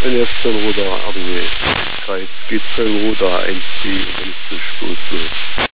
Ein F-Zellen-Ruder, RBW. Kreis G-Zellen-Ruder 1D, wenn es zu Stoß wird.